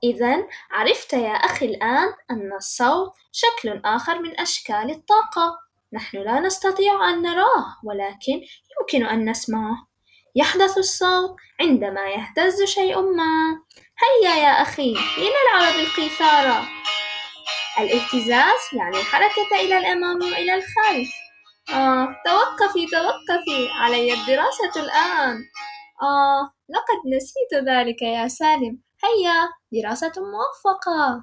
إذن عرفت يا أخي الآن أن الصوت شكل آخر من أشكال الطاقة، نحن لا نستطيع أن نراه ولكن يمكن أن نسمعه. يحدث الصوت عندما يهتز شيء ما. هيا يا أخي لنلعب بالقيثارة. الاهتزاز يعني الحركة إلى الأمام وإلى الخلف. توقفي علي الدراسة الآن. لقد نسيت ذلك يا سالم. هيا دراسة موفقة.